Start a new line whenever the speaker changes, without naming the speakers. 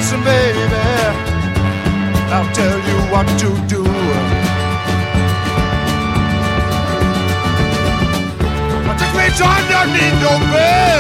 listen, baby, I'll tell you what to do. Take me underneath your bed.